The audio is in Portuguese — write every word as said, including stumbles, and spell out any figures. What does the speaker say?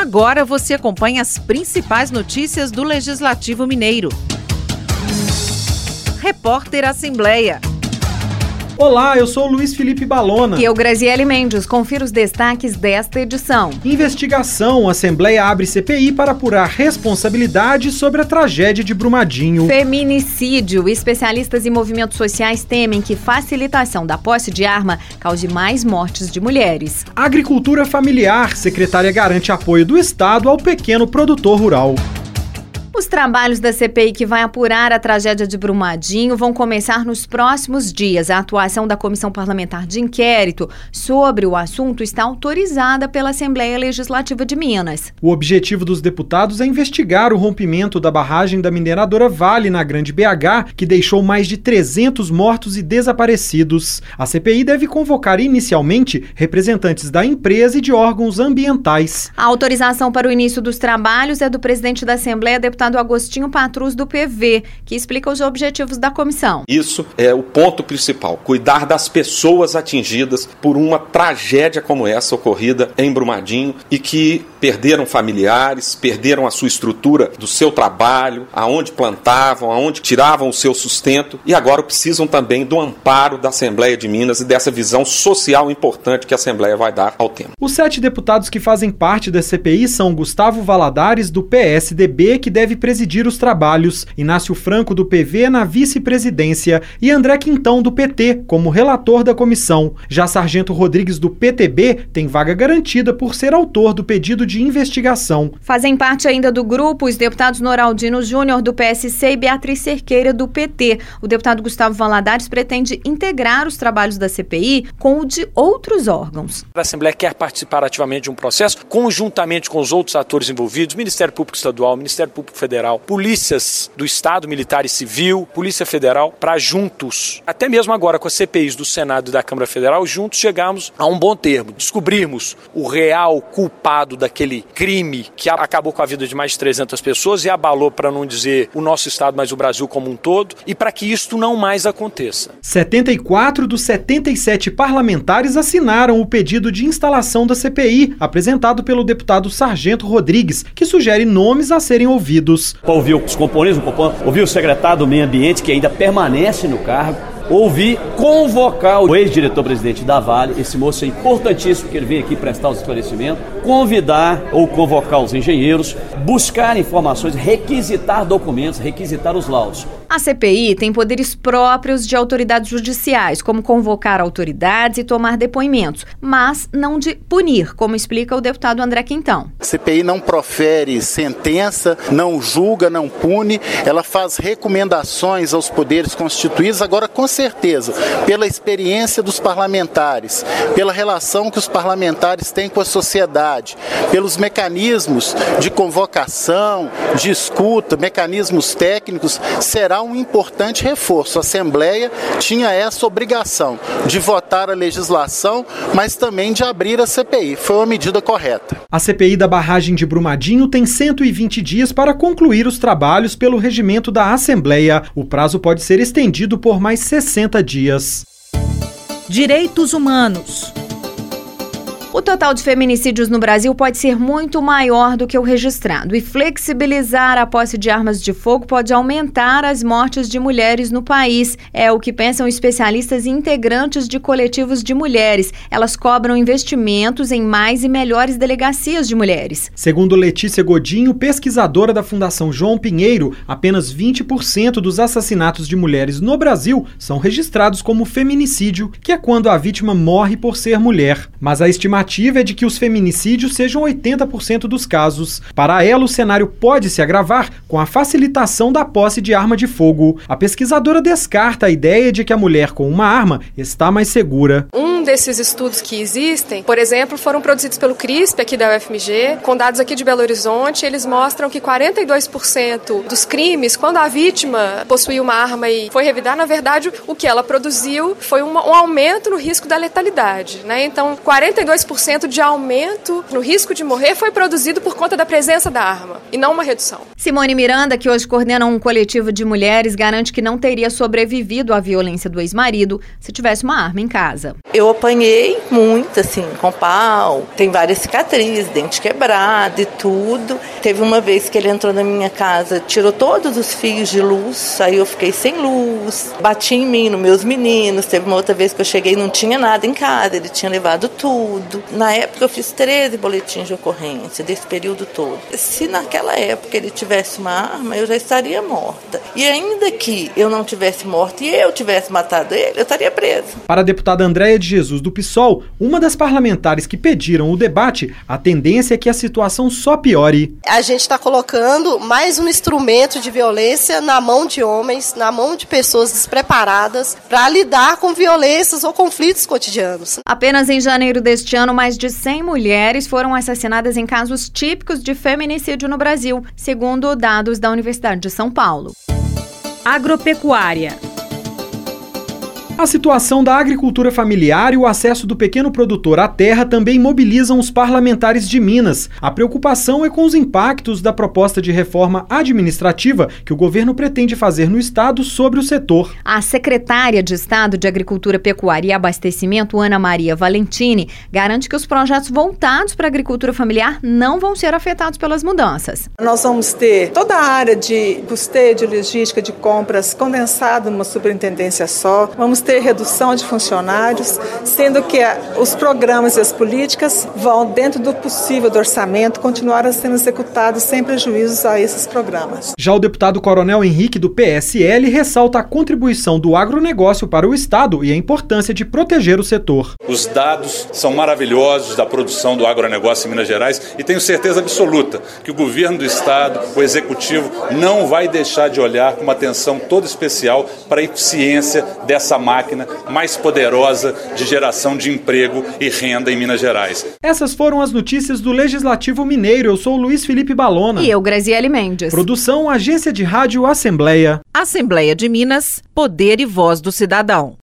Agora você acompanha as principais notícias do Legislativo Mineiro. Repórter Assembleia. Olá, eu sou o Luiz Felipe Balona. E eu, Graziele Mendes. Confira os destaques desta edição. Investigação. A Assembleia abre C P I para apurar responsabilidade sobre a tragédia de Brumadinho. Feminicídio. Especialistas e movimentos sociais temem que facilitação da posse de arma cause mais mortes de mulheres. Agricultura familiar. Secretária garante apoio do Estado ao pequeno produtor rural. Os trabalhos da C P I que vai apurar a tragédia de Brumadinho vão começar nos próximos dias. A atuação da Comissão Parlamentar de Inquérito sobre o assunto está autorizada pela Assembleia Legislativa de Minas. O objetivo dos deputados é investigar o rompimento da barragem da mineradora Vale na Grande B H, que deixou mais de trezentos mortos e desaparecidos. A C P I deve convocar inicialmente representantes da empresa e de órgãos ambientais. A autorização para o início dos trabalhos é do presidente da Assembleia, deputado Agostinho Patrus, do P V, que explica os objetivos da comissão. Isso é o ponto principal, cuidar das pessoas atingidas por uma tragédia como essa ocorrida em Brumadinho e que perderam familiares, perderam a sua estrutura do seu trabalho, aonde plantavam, aonde tiravam o seu sustento e agora precisam também do amparo da Assembleia de Minas e dessa visão social importante que a Assembleia vai dar ao tema. Os sete deputados que fazem parte da C P I são Gustavo Valadares, do P S D B, que deve presidir os trabalhos, Inácio Franco, do P V, na vice-presidência, e André Quintão, do P T, como relator da comissão. Já Sargento Rodrigues, do P T B, tem vaga garantida por ser autor do pedido de investigação. Fazem parte ainda do grupo os deputados Noraldino Júnior, do P S C, e Beatriz Cerqueira, do P T. O deputado Gustavo Valadares pretende integrar os trabalhos da C P I com o de outros órgãos. A Assembleia quer participar ativamente de um processo, conjuntamente com os outros atores envolvidos, Ministério Público Estadual, Ministério Público Federal, polícias do Estado, Militar e Civil, Polícia Federal, para juntos, até mesmo agora com as C P Is do Senado e da Câmara Federal, juntos chegarmos a um bom termo, descobrirmos o real culpado daquele crime que acabou com a vida de mais de trezentas pessoas e abalou, para não dizer o nosso Estado, mas o Brasil como um todo, e para que isto não mais aconteça. setenta e quatro dos setenta e sete parlamentares assinaram o pedido de instalação da C P I, apresentado pelo deputado Sargento Rodrigues, que sugere nomes a serem ouvidos. Ouviu os componentes, ouviu o secretário do Meio Ambiente, que ainda permanece no cargo, ouvi convocar o ex-diretor-presidente da Vale, esse moço é importantíssimo, porque ele veio aqui prestar os esclarecimentos, convidar ou convocar os engenheiros, buscar informações, requisitar documentos, requisitar os laudos. A C P I tem poderes próprios de autoridades judiciais, como convocar autoridades e tomar depoimentos, mas não de punir, como explica o deputado André Quintão. A C P I não profere sentença, não julga, não pune, ela faz recomendações aos poderes constituídos, agora com certeza, pela experiência dos parlamentares, pela relação que os parlamentares têm com a sociedade, pelos mecanismos de convocação, de escuta, mecanismos técnicos, será um importante reforço. A Assembleia tinha essa obrigação de votar a legislação, mas também de abrir a C P I. Foi uma medida correta. A C P I da barragem de Brumadinho tem cento e vinte dias para concluir os trabalhos pelo regimento da Assembleia. O prazo pode ser estendido por mais sessenta dias. Direitos humanos. O total de feminicídios no Brasil pode ser muito maior do que o registrado e flexibilizar a posse de armas de fogo pode aumentar as mortes de mulheres no país. É o que pensam especialistas e integrantes de coletivos de mulheres. Elas cobram investimentos em mais e melhores delegacias de mulheres. Segundo Letícia Godinho, pesquisadora da Fundação João Pinheiro, apenas vinte por cento dos assassinatos de mulheres no Brasil são registrados como feminicídio, que é quando a vítima morre por ser mulher. Mas a estimativa é de que os feminicídios sejam oitenta por cento dos casos. Para ela, o cenário pode se agravar com a facilitação da posse de arma de fogo. A pesquisadora descarta a ideia de que a mulher com uma arma está mais segura. Um desses estudos que existem, por exemplo, foram produzidos pelo CRISP aqui da U F M G, com dados aqui de Belo Horizonte. Eles mostram que quarenta e dois por cento dos crimes, quando a vítima possuía uma arma e foi revidar, na verdade, o que ela produziu foi um, um aumento no risco da letalidade, né? Então, quarenta e dois por cento de aumento no risco de morrer foi produzido por conta da presença da arma, e não uma redução. Simone Miranda, que hoje coordena um coletivo de mulheres, garante que não teria sobrevivido à violência do ex-marido se tivesse uma arma em casa. Eu apanhei muito, assim, com pau. Tem várias cicatrizes, dente quebrado e tudo. Teve uma vez que ele entrou na minha casa, tirou todos os fios de luz, aí eu fiquei sem luz. Bati em mim, nos meus meninos. Teve uma outra vez que eu cheguei e não tinha nada em casa, ele tinha levado tudo. Na época eu fiz treze boletins de ocorrência, desse período todo. Se naquela época ele tivesse uma arma, eu já estaria morta. E ainda que eu não tivesse morta e eu tivesse matado ele, eu estaria presa. Para a deputada Andréia de Jesus do PSOL, uma das parlamentares que pediram o debate, a tendência é que a situação só piore. A gente está colocando mais um instrumento de violência na mão de homens, na mão de pessoas despreparadas para lidar com violências ou conflitos cotidianos. Apenas em janeiro deste ano, mais de cem mulheres foram assassinadas em casos típicos de feminicídio no Brasil, segundo dados da Universidade de São Paulo. Agropecuária. A situação da agricultura familiar e o acesso do pequeno produtor à terra também mobilizam os parlamentares de Minas. A preocupação é com os impactos da proposta de reforma administrativa que o governo pretende fazer no estado sobre o setor. A secretária de Estado de Agricultura, Pecuária e Abastecimento, Ana Maria Valentini, garante que os projetos voltados para a agricultura familiar não vão ser afetados pelas mudanças. Nós vamos ter toda a área de custeio, de logística, de compras condensada numa superintendência só. Vamos ter redução de funcionários, sendo que os programas e as políticas vão, dentro do possível do orçamento, continuar a sendo executados sem prejuízos a esses programas. Já o deputado Coronel Henrique, do P S L, ressalta a contribuição do agronegócio para o Estado e a importância de proteger o setor. Os dados são maravilhosos da produção do agronegócio em Minas Gerais e tenho certeza absoluta que o governo do Estado, o Executivo, não vai deixar de olhar com uma atenção toda especial para a eficiência dessa máquina mais poderosa de geração de emprego e renda em Minas Gerais. Essas foram as notícias do Legislativo Mineiro. Eu sou o Luiz Felipe Balona. E eu, Graziele Mendes. Produção, Agência de Rádio Assembleia. Assembleia de Minas, Poder e Voz do Cidadão.